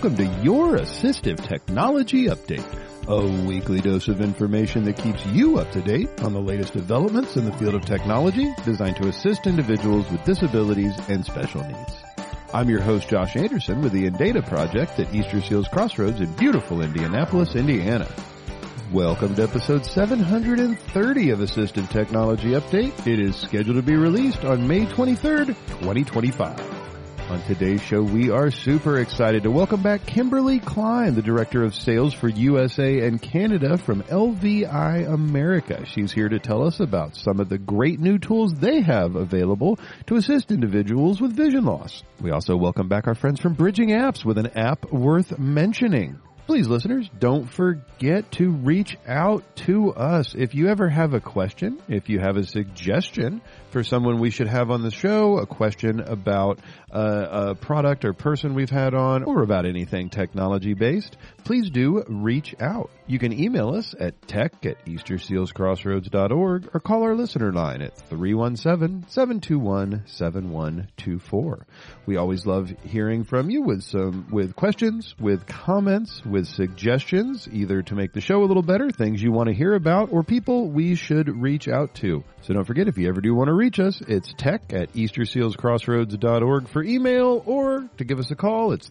welcome to your Assistive Technology Update, a weekly dose of information that keeps you up to date on the latest developments in the field of technology designed to assist individuals with disabilities and special needs. I'm your host, Josh Anderson, with the Indata Project at Easter Seals Crossroads in beautiful Indianapolis, Indiana. Welcome to episode 730 of Assistive Technology Update. It is scheduled to be released on May 23rd, 2025. On today's show, we are super excited to welcome back Kimberly Klein, the Director of Sales for USA and Canada from LVI America. She's here to tell us about some of the great new tools they have available to assist individuals with vision loss. We also welcome back our friends from Bridging Apps with an app worth mentioning. Please, listeners, don't forget to reach out to us. If you ever have a question, if you have a suggestion for someone we should have on the show, a question about a product or person we've had on, or about anything technology-based, please do reach out. You can email us at tech@eastersealscrossroads.org or call our listener line at 317-721-7124. We always love hearing from you with questions, with comments, with suggestions, either to make the show a little better, things you want to hear about, or people we should reach out to. So don't forget, if you ever do want to reach us, it's tech@eastersealscrossroads.org for email, or to give us a call, it's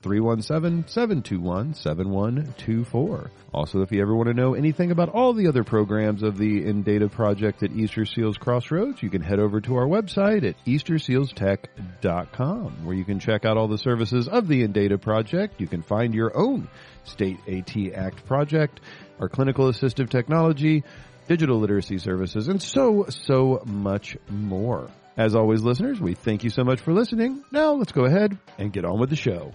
317-721-7124. Also, if you ever want to know anything about all the other programs of the Indata Project at Easter Seals Crossroads, you can head over to our website at eastersealstech.com, where you can check out all the services of the Indata Project. You can find your own State AT Act project, our clinical assistive technology, digital literacy services, and so much more. As always, listeners, we thank you so much for listening. Now let's go ahead and get on with the show.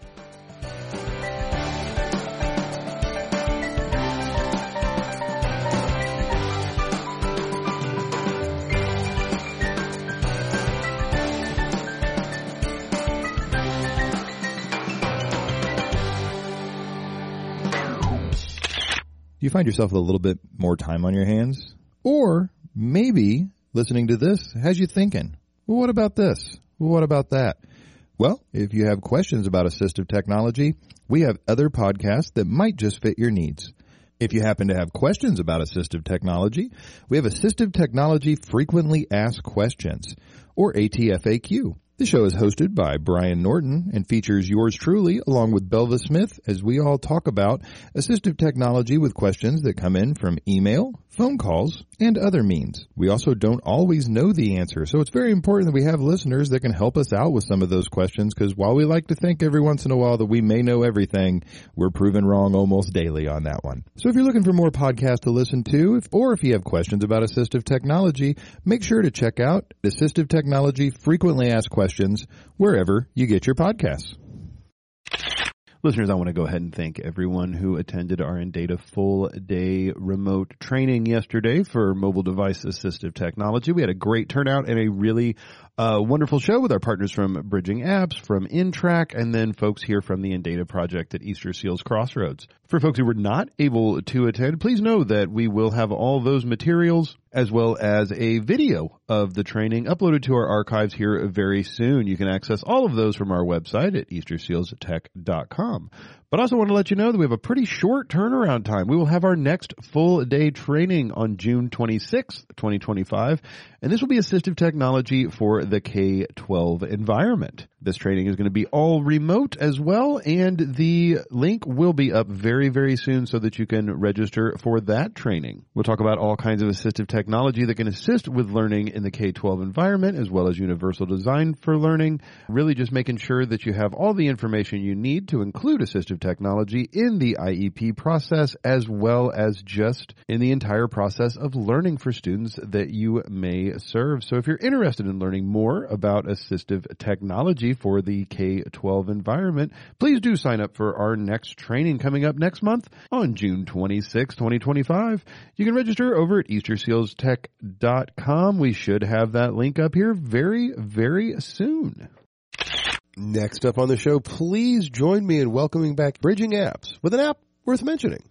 Do you find yourself with a little bit more time on your hands? Or maybe listening to this has you thinking, well, what about this? Well, what about that? Well, if you have questions about assistive technology, we have other podcasts that might just fit your needs. If you happen to have questions about assistive technology, we have Assistive Technology Frequently Asked Questions, or ATFAQ. The show is hosted by Brian Norton and features yours truly along with Belva Smith as we all talk about assistive technology with questions that come in from email, phone calls, and other means. We also don't always know the answer, so it's very important that we have listeners that can help us out with some of those questions, because while we like to think every once in a while that we may know everything, we're proven wrong almost daily on that one. So if you're looking for more podcasts to listen to, or if you have questions about assistive technology, make sure to check out Assistive Technology Frequently Asked Questions wherever you get your podcasts. Listeners, I want to go ahead and thank everyone who attended our Indata full-day remote training yesterday for mobile device assistive technology. We had a great turnout and a really wonderful show with our partners from Bridging Apps, from InTrack, and then folks here from the Indata Project at Easter Seals Crossroads. For folks who were not able to attend, please know that we will have all those materials as well as a video of the training uploaded to our archives here very soon. You can access all of those from our website at eastersealstech.com. But I also want to let you know that we have a pretty short turnaround time. We will have our next full-day training on June 26th, 2025, and this will be assistive technology for the K-12 environment. This training is going to be all remote as well, and the link will be up very, very soon so that you can register for that training. We'll talk about all kinds of assistive technology that can assist with learning in the K-12 environment, as well as universal design for learning, really just making sure that you have all the information you need to include assistive technology in the IEP process, as well as just in the entire process of learning for students that you may serve. So if you're interested in learning more about assistive technology for the K-12 environment, please do sign up for our next training coming up next month on June 26, 2025. You can register over at eastersealstech.com. We should have that link up here very, very soon. Next up on the show, please join me in welcoming back Bridging Apps with an app worth mentioning.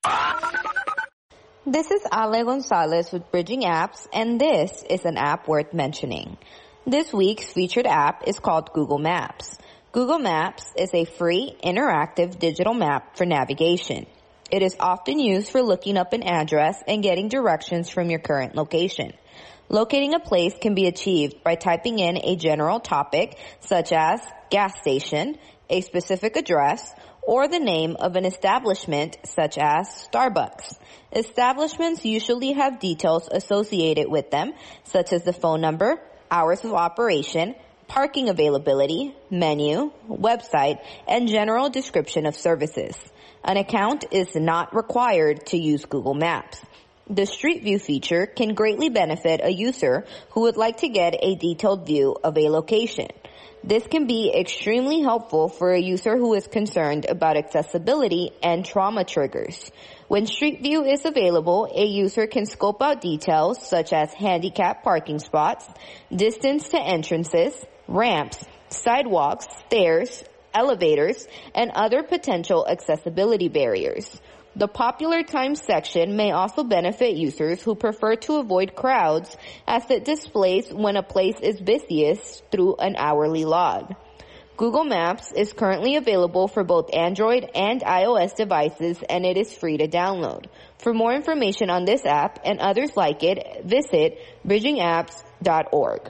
This is Ale Gonzalez with Bridging Apps, and this is an app worth mentioning. This week's featured app is called Google Maps. Google Maps is a free, interactive digital map for navigation. It is often used for looking up an address and getting directions from your current location. Locating a place can be achieved by typing in a general topic such as gas station, a specific address, or the name of an establishment such as Starbucks. Establishments usually have details associated with them, such as the phone number, hours of operation, parking availability, menu, website, and general description of services. An account is not required to use Google Maps. The Street View feature can greatly benefit a user who would like to get a detailed view of a location. This can be extremely helpful for a user who is concerned about accessibility and trauma triggers. When Street View is available, a user can scope out details such as handicap parking spots, distance to entrances, ramps, sidewalks, stairs, elevators, and other potential accessibility barriers. The popular times section may also benefit users who prefer to avoid crowds, as it displays when a place is busiest through an hourly log. Google Maps is currently available for both Android and iOS devices, and it is free to download. For more information on this app and others like it, visit bridgingapps.org.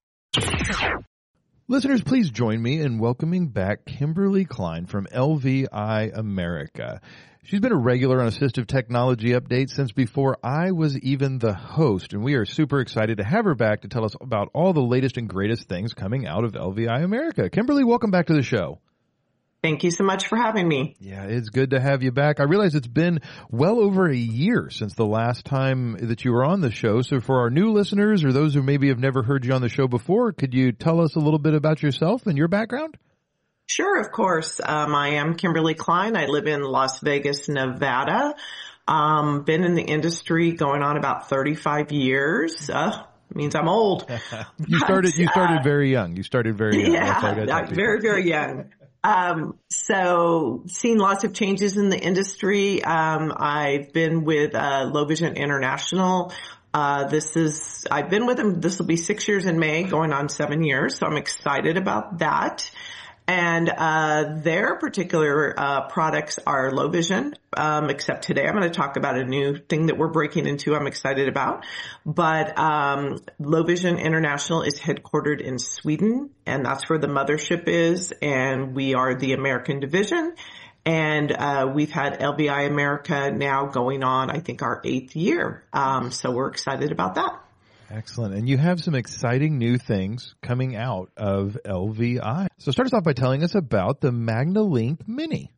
Listeners, please join me in welcoming back Kimberly Klein from LVI America. She's been a regular on Assistive Technology Updates since before I was even the host, and we are super excited to have her back to tell us about all the latest and greatest things coming out of LVI America. Kimberly, welcome back to the show. Thank you so much for having me. Yeah, it's good to have you back. I realize it's been well over a year since the last time that you were on the show. So for our new listeners or those who maybe have never heard you on the show before, could you tell us a little bit about yourself and your background? Sure, of course. I am Kimberly Klein. I live in Las Vegas, Nevada. Been in the industry going on about 35 years. Means I'm old. You started very young. Yeah, very, very young. So seen lots of changes in the industry. I've been with, Low Vision International. I've been with them. This will be 6 years in May, going on 7 years. So I'm excited about that. And their particular products are low vision, except today I'm going to talk about a new thing that we're breaking into I'm excited about. But Low Vision International is headquartered in Sweden, and that's where the mothership is, and we are the American division. And we've had LVI America now going on, I think, our 8th year. So we're excited about that. Excellent. And you have some exciting new things coming out of LVI. So start us off by telling us about the MagnaLink Mini.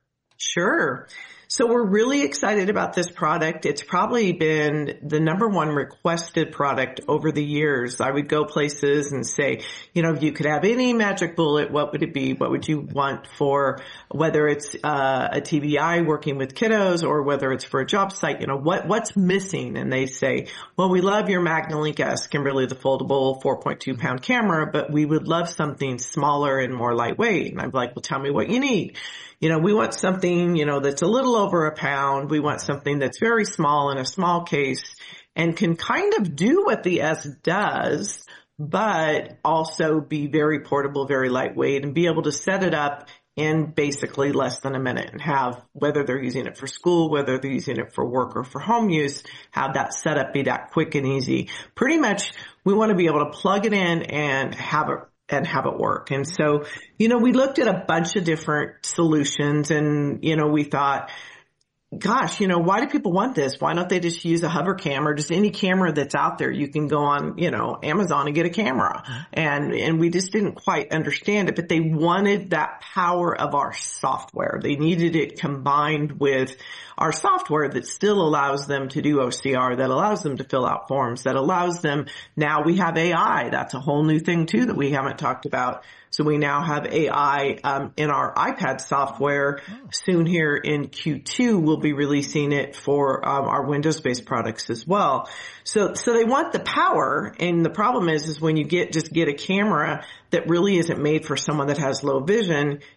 Sure. So we're really excited about this product. It's probably been the number one requested product over the years. I would go places and say, if you could have any magic bullet, what would it be? What would you want for, whether it's a TBI working with kiddos or whether it's for a job site, what's missing? And they say, well, we love your MagnaLink S, Kimberly, the foldable 4.2 pound camera, but we would love something smaller and more lightweight. And I'm like, well, tell me what you need. We want something, that's a little over a pound. We want something that's very small in a small case and can kind of do what the S does, but also be very portable, very lightweight, and be able to set it up in basically less than a minute and have, whether they're using it for school, whether they're using it for work or for home use, have that setup be that quick and easy. Pretty much, we want to be able to plug it in and have it work. And so, we looked at a bunch of different solutions and, we thought, gosh, why do people want this? Why don't they just use a hover cam or just any camera that's out there? You can go on, Amazon and get a camera. And we just didn't quite understand it, but they wanted that power of our software. They needed it combined with our software that still allows them to do OCR, that allows them to fill out forms, that allows them. Now we have AI. That's a whole new thing too that we haven't talked about. So we now have AI in our iPad software. Soon here in Q2, we'll be releasing it for our Windows-based products as well. So they want the power, and the problem is when you get a camera that really isn't made for someone that has low vision,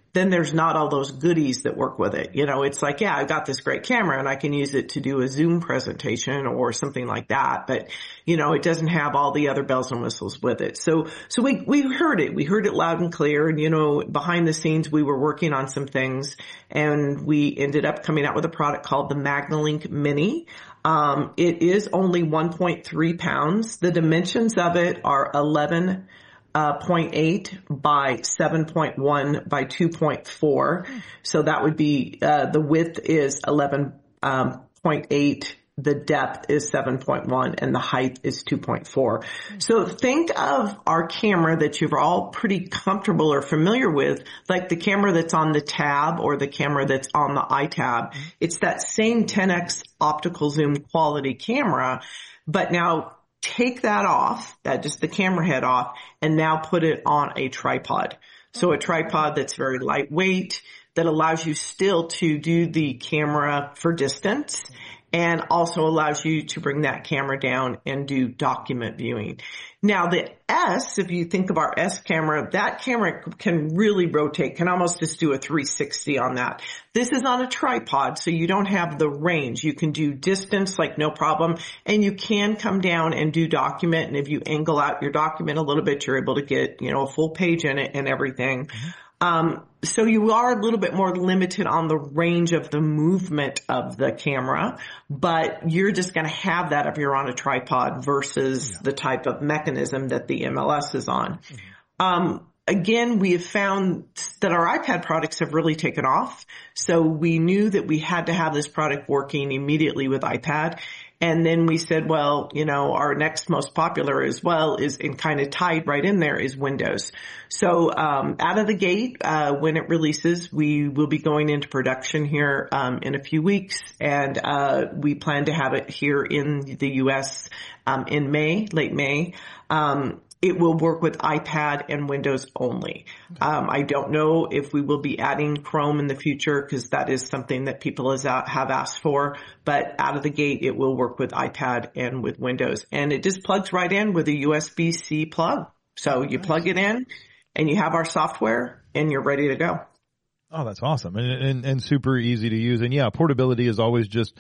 then there's not all those goodies that work with it. You know, it's like, yeah, I've got this great camera and I can use it to do a Zoom presentation or something like that. But, you know, it doesn't have all the other bells and whistles with it. So we heard it. We heard it loud and clear. And, you know, behind the scenes, we were working on some things and we ended up coming out with a product called the MagnaLink Mini. It is only 1.3 pounds. The dimensions of it are 11.8 by 7.1 by 2.4. So that would be, the width is 11.8. The depth is 7.1 and the height is 2.4. So think of our camera that you're all pretty comfortable or familiar with, like the camera that's on the Tab or the camera that's on the iTab. It's that same 10x optical zoom quality camera, but now take that off, that just the camera head off, and now put it on a tripod. So a tripod that's very lightweight, that allows you still to do the camera for distance and also allows you to bring that camera down and do document viewing. Now the S, if you think of our S camera, that camera can really rotate, can almost just do a 360 on that. This is on a tripod, so you don't have the range. You can do distance like no problem, and you can come down and do document, and if you angle out your document a little bit, you're able to get, you know, a full page in it and everything. So you are a little bit more limited on the range of the movement of the camera, but you're just going to have that if you're on a tripod versus the type of mechanism that the MLS is on. Again, we have found that our iPad products have really taken off. So we knew that we had to have this product working immediately with iPad. And then we said, well, you know, our next most popular as well is, and kind of tied right in there, is Windows. So out of the gate, when it releases, we will be going into production here in a few weeks, and we plan to have it here in the U.S. In May, late May. It will work with iPad and Windows only. I don't know if we will be adding Chrome in the future, because that is something that people have asked for. But out of the gate, it will work with iPad and with Windows. And it just plugs right in with a USB-C plug. So you plug it in and you have our software and you're ready to go. Oh, that's awesome. And super easy to use. And yeah, portability is always just,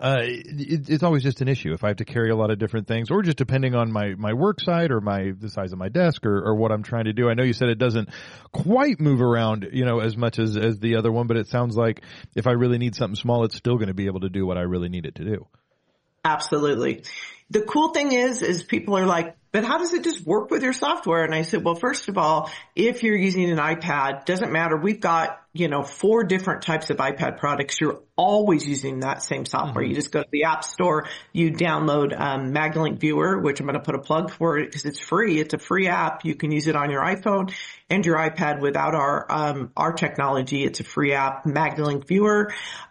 it's always just an issue. If I have to carry a lot of different things, or just depending on my work site or the size of my desk or what I'm trying to do. I know you said it doesn't quite move around, you know, as much as the other one, but it sounds like if I really need something small, it's still going to be able to do what I really need it to do. Absolutely. The cool thing is people are like, but how does it just work with your software? And I said, well, first of all, if you're using an iPad, doesn't matter. We've got, 4 different types of iPad products. You're always using that same software. Mm-hmm. You just go to the App Store, you download MagnaLink Viewer, which I'm going to put a plug for it because it's free. It's a free app. You can use it on your iPhone and your iPad without our technology. It's a free app, MagnaLink Viewer.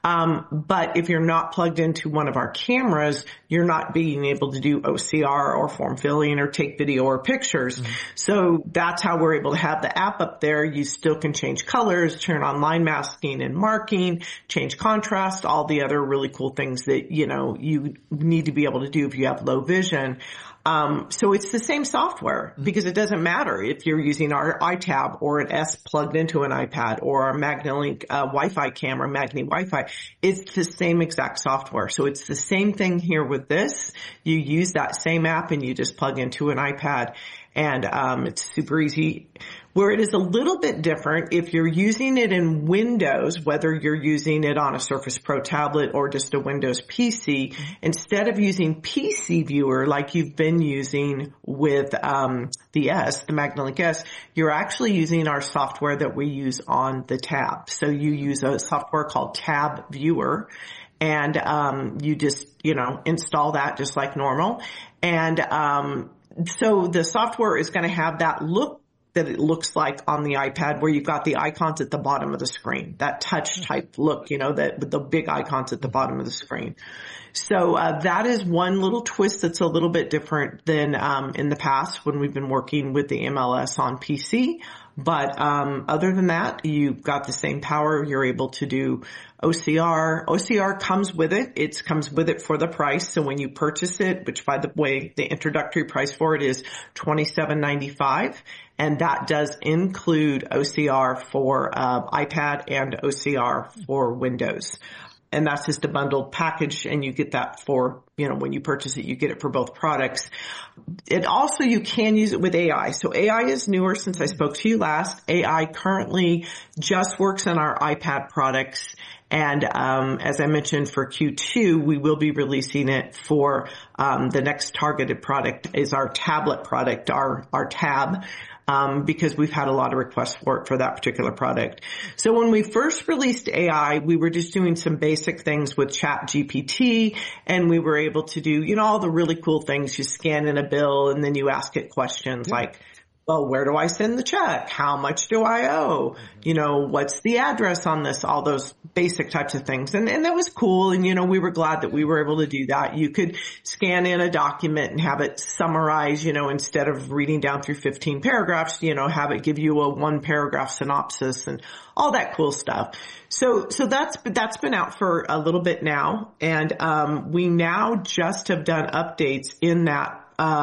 But if you're not plugged into one of our cameras, you're not being able to do OCR or form filling or take video or pictures. Mm-hmm. So that's how we're able to have the app up there. You still can change colors, turn on line masking and marking, change contrast, all the other really cool things that, you need to be able to do if you have low vision. So it's the same software because it doesn't matter if you're using our iTab or an S plugged into an iPad or our MagnaLink Wi-Fi camera, Magni Wi-Fi. It's the same exact software. So it's the same thing here with this. You use that same app and you just plug into an iPad, and it's super easy. Where it is a little bit different, if you're using it in Windows, whether you're using it on a Surface Pro tablet or just a Windows PC, instead of using PC Viewer like you've been using with the S, the MagnaLink S, you're actually using our software that we use on the Tab. So you use a software called Tab Viewer, and you just, install that just like normal. And so the software is going to have that look that it looks like on the iPad, where you've got the icons at the bottom of the screen, that touch type look, that with the big icons at the bottom of the screen. So that is one little twist that's a little bit different than in the past when we've been working with the MLS on PC. But other than that, you've got the same power. You're able to do OCR. OCR comes with it. It comes with it for the price. So when you purchase it, which by the way, the introductory price for it is $27.95. And that does include OCR for iPad and OCR for Windows. And that's just a bundled package, and you get that for, when you purchase it, you get it for both products. It also, you can use it with AI. So AI is newer since I spoke to you last. AI currently just works on our iPad products. And as I mentioned, for Q2, we will be releasing it for the next targeted product is our tablet product, our Tab. Because we've had a lot of requests for it for that particular product. So when we first released AI, we were just doing some basic things with ChatGPT, and we were able to do, all the really cool things. You scan in a bill and then you ask it questions like, well, where do I send the check? How much do I owe? What's the address on this? All those basic types of things. And that was cool. And, we were glad that we were able to do that. You could scan in a document and have it summarize, instead of reading down through 15 paragraphs, have it give you a 1-paragraph synopsis and all that cool stuff. So that's been out for a little bit now. And, we now just have done updates in that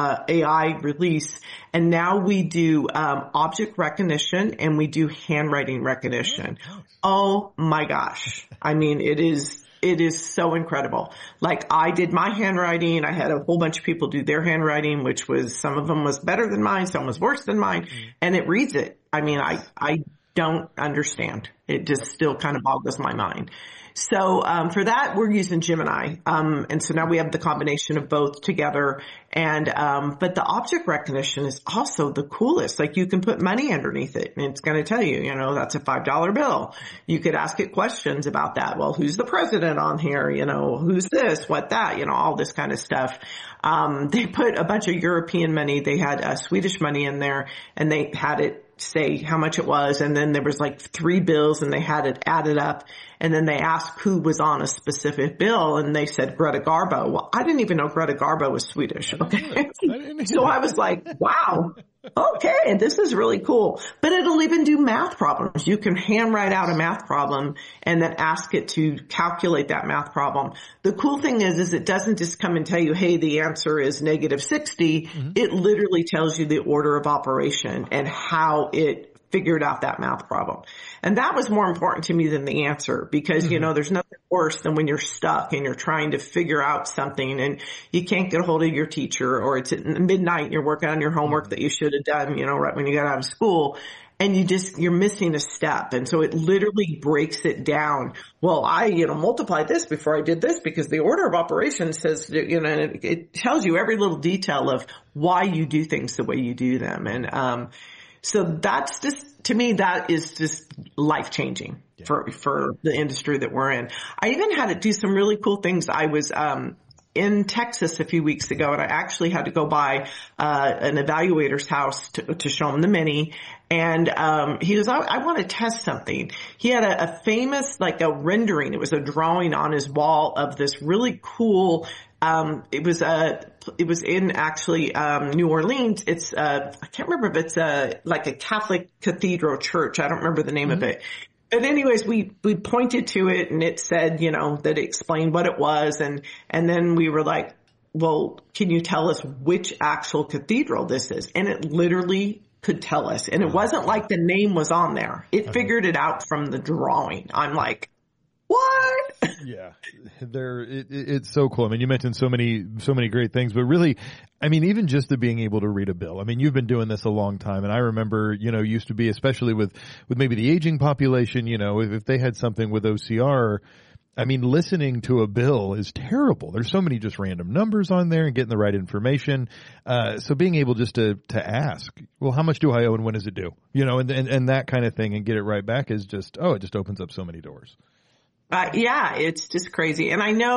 AI release, and now we do object recognition and we do handwriting recognition. Oh my gosh. I mean, it is so incredible. Like, I did my handwriting. I had a whole bunch of people do their handwriting, which was, some of them was better than mine, some was worse than mine, and it reads it. I mean, I don't understand. It just still kind of boggles my mind. So, for that, we're using Gemini. And so now we have the combination of both together. And, but the object recognition is also the coolest. Like, you can put money underneath it and it's going to tell you, that's a $5 bill. You could ask it questions about that. Well, who's the president on here? Who's this, what that, all this kind of stuff. They put a bunch of European money. They had Swedish money in there, and they had it say how much it was, and then there was like 3 bills, and they had it added up, and then they asked who was on a specific bill, and they said Greta Garbo. Well, I didn't even know Greta Garbo was Swedish. Okay. So I was like, wow, okay, this is really cool. But it'll even do math problems. You can handwrite out a math problem and then ask it to calculate that math problem. The cool thing is it doesn't just come and tell you, hey, the answer is -60. Mm-hmm. It literally tells you the order of operation and how it figured out that math problem. And that was more important to me than the answer, because, there's nothing worse than when you're stuck and you're trying to figure out something and you can't get a hold of your teacher, or it's at midnight and you're working on your homework that you should have done, right when you got out of school, and you're missing a step. And so it literally breaks it down. Well, I, multiplied this before I did this because the order of operations says, it tells you every little detail of why you do things the way you do them. And, so that's just, to me, that is just life-changing for the industry that we're in. I even had it do some really cool things. I was in Texas a few weeks ago, and I actually had to go by an evaluator's house to show him the Mini. And he goes, I want to test something. He had a famous, like a rendering. It was a drawing on his wall of this really cool it was in actually New Orleans. It's I can't remember if it's like a Catholic cathedral church. I don't remember the name of it. But anyways, we pointed to it, and it said, that it explained what it was, and then we were like, well, can you tell us which actual cathedral this is? And it literally could tell us. And it wasn't like the name was on there. It figured it out from the drawing. I'm like, what? Yeah, it's so cool. I mean, you mentioned so many great things, but really, I mean, even just the being able to read a bill. I mean, you've been doing this a long time, and I remember, used to be, especially with maybe the aging population, if they had something with OCR, I mean, listening to a bill is terrible. There's so many just random numbers on there and getting the right information. So being able just to ask, well, how much do I owe and when is it due? And that kind of thing, and get it right back is just, it just opens up so many doors. Yeah, it's just crazy. And I know,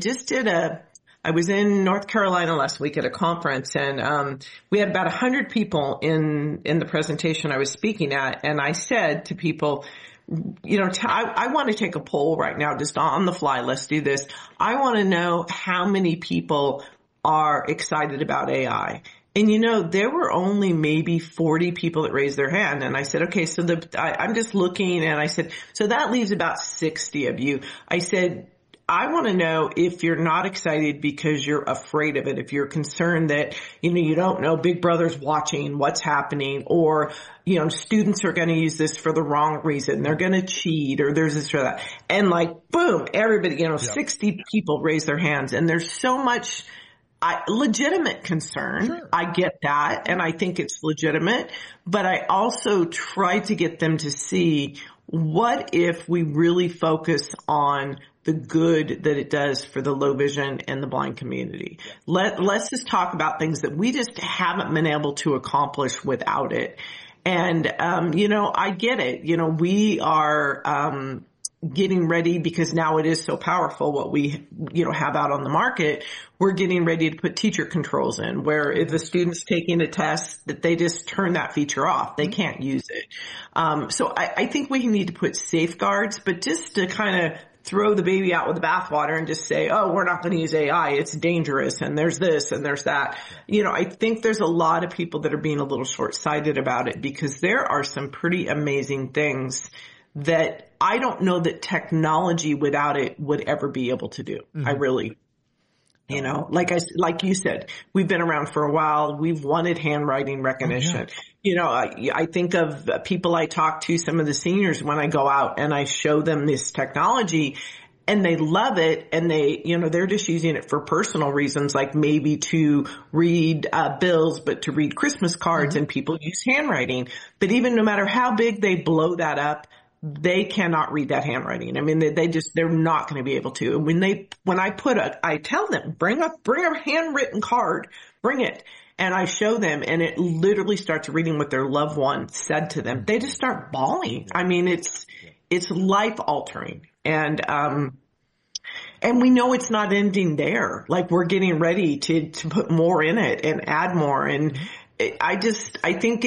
I was in North Carolina last week at a conference, and we had about 100 people in the presentation I was speaking at. And I said to people, I want to take a poll right now, just on the fly. Let's do this. I want to know how many people are excited about AI. And there were only maybe 40 people that raised their hand. And I said, okay, so I'm just looking, and I said, so that leaves about 60 of you. I said, I want to know if you're not excited because you're afraid of it, if you're concerned that, you don't know Big Brother's watching what's happening, or, students are going to use this for the wrong reason. They're going to cheat, or there's this or that. And boom, everybody, 60 people raise their hands, and there's so much legitimate concern. Sure. I get that, and I think it's legitimate, but I also try to get them to see, what if we really focus on the good that it does for the low vision and the blind community? Let's just talk about things that we just haven't been able to accomplish without it. And, I get it. We are, getting ready, because now it is so powerful what we, have out on the market. We're getting ready to put teacher controls in, where if the student's taking a test, that they just turn that feature off. They can't use it. So I think we need to put safeguards, but just to kind of throw the baby out with the bathwater and just say, oh, we're not going to use AI. It's dangerous. And there's this and there's that. I think there's a lot of people that are being a little short-sighted about it, because there are some pretty amazing things that I don't know that technology without it would ever be able to do. I really, like you said, we've been around for a while. We've wanted handwriting recognition. I think of people I talk to, some of the seniors, when I go out and I show them this technology, and they love it, and they're just using it for personal reasons, like maybe to read bills, but to read Christmas cards, and people use handwriting. But even no matter how big they blow that up, they cannot read that handwriting. I mean, they're not going to be able to. And I tell them, bring a handwritten card, bring it. And I show them, and it literally starts reading what their loved one said to them. They just start bawling. I mean, it's life altering. And we know it's not ending there. Like, we're getting ready to put more in it and add more. And I think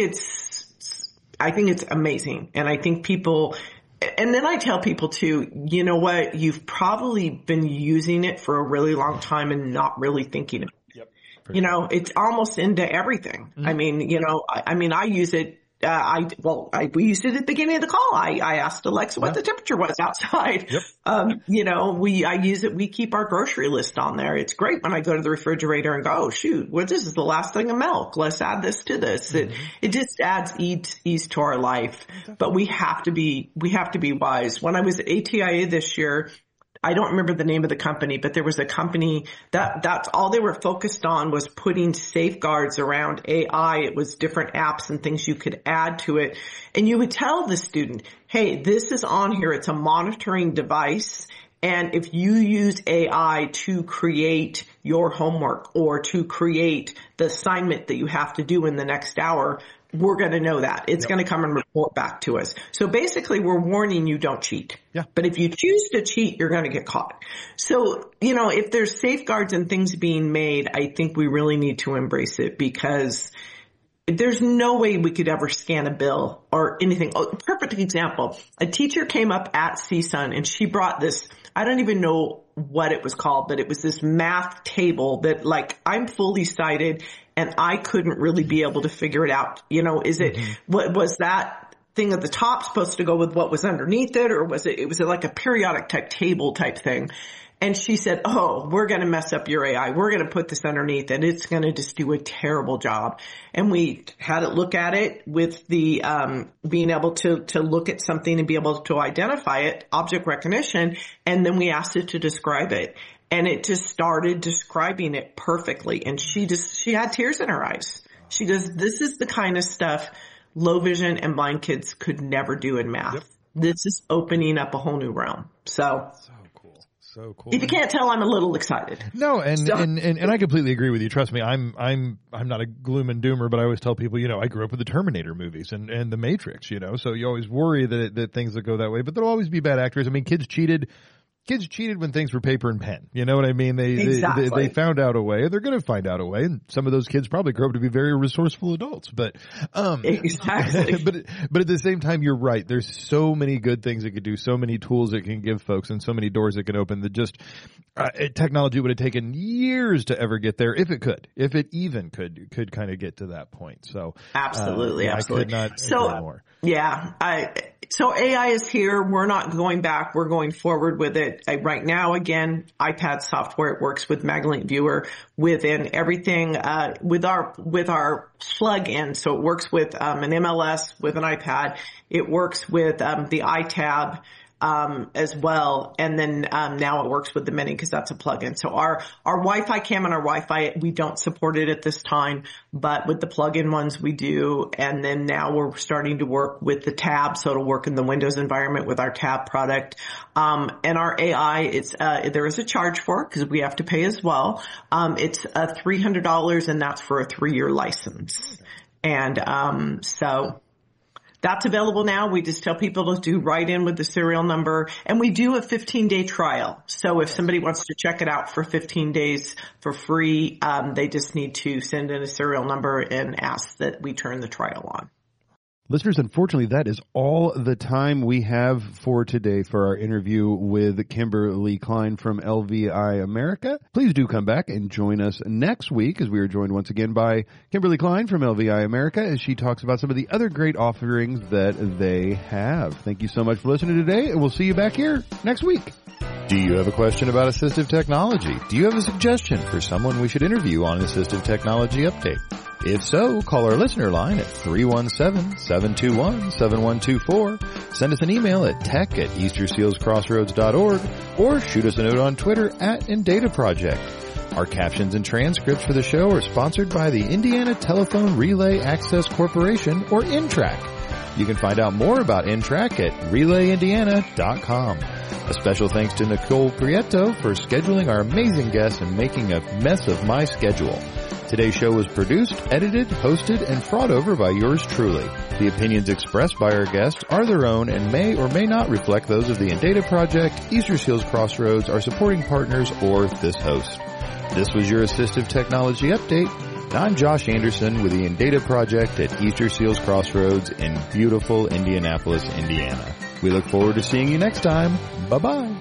it's amazing. And I think people, and then I tell people too, you know what, you've probably been using it for a really long time and not really thinking of it. Yep. It's almost into everything. I mean, I use it. We used it at the beginning of the call. I asked Alexa what the temperature was outside. Yep. I use it. We keep our grocery list on there. It's great when I go to the refrigerator and go, oh shoot, this is the last thing of milk. Let's add this to this. It just adds ease to our life, but we have to be wise. When I was at ATIA this year, I don't remember the name of the company, but there was a company that's all they were focused on, was putting safeguards around AI. It was different apps and things you could add to it. And you would tell the student, hey, this is on here. It's a monitoring device. And if you use AI to create your homework or to create the assignment that you have to do in the next hour, we're going to know that. It's going to come and report back to us. So basically, we're warning you, don't cheat. Yeah. But if you choose to cheat, you're going to get caught. So, if there's safeguards and things being made, I think we really need to embrace it, because there's no way we could ever scan a bill or anything. Oh, perfect example. A teacher came up at CSUN and she brought this, I don't even know what it was called, but it was this math table that, like, I'm fully sighted and I couldn't really be able to figure it out. Is it, what was that thing at the top supposed to go with what was underneath it? Or was it like a periodic type table type thing? And she said, oh, we're going to mess up your AI. We're going to put this underneath and it's going to just do a terrible job. And we had it look at it with the, being able to look at something and be able to identify it, object recognition. And then we asked it to describe it. And it just started describing it perfectly. And she had tears in her eyes. She goes, this is the kind of stuff low vision and blind kids could never do in math. Yep. This is opening up a whole new realm. So cool. If you can't tell, I'm a little excited. No, and I completely agree with you. Trust me, I'm not a gloom and doomer, but I always tell people, I grew up with the Terminator movies and the Matrix, so you always worry that things will go that way, but there'll always be bad actors. I mean, kids cheated kids cheated when things were paper and pen. You know what I mean? Exactly. They found out a way. They're going to find out a way. And some of those kids probably grow up to be very resourceful adults. But, exactly. but at the same time, you're right. There's so many good things it could do, so many tools it can give folks, and so many doors it can open that just, technology would have taken years to ever get there if it even could kind of get to that point. So absolutely. I could not agree more. Yeah. So AI is here. We're not going back. We're going forward with it. Right now, again, iPad software, it works with Maglink Viewer within everything, with our plug-in. So it works with, an MLS with an iPad. It works with, the iTab, as well. And then, now it works with the Mini because that's a plug-in. So our Wi-Fi cam and our Wi-Fi, we don't support it at this time, but with the plug-in ones we do. And then now we're starting to work with the Tab. So it'll work in the Windows environment with our Tab product. And our AI, there is a charge for it because we have to pay as well. It's $300 and that's for a 3-year license. And, so that's available now. We just tell people to do write in with the serial number, and we do a 15-day trial. So if somebody wants to check it out for 15 days for free, they just need to send in a serial number and ask that we turn the trial on. Listeners, unfortunately, that is all the time we have for today for our interview with Kimberly Klein from LVI America. Please do come back and join us next week as we are joined once again by Kimberly Klein from LVI America as she talks about some of the other great offerings that they have. Thank you so much for listening today, and we'll see you back here next week. Do you have a question about assistive technology? Do you have a suggestion for someone we should interview on an Assistive Technology Update? If so, call our listener line at 317-721-7124. Send us an email at tech@eastersealscrossroads.org or shoot us a note on Twitter @InDataProject. Our captions and transcripts for the show are sponsored by the Indiana Telephone Relay Access Corporation, or INTRAC. You can find out more about INTRAC at RelayIndiana.com. A special thanks to Nicole Prieto for scheduling our amazing guests and making a mess of my schedule. Today's show was produced, edited, hosted, and brought over by yours truly. The opinions expressed by our guests are their own and may or may not reflect those of the InData Project, Easter Seals Crossroads, our supporting partners, or this host. This was your Assistive Technology Update. I'm Josh Anderson with the InData Project at Easter Seals Crossroads in beautiful Indianapolis, Indiana. We look forward to seeing you next time. Bye-bye.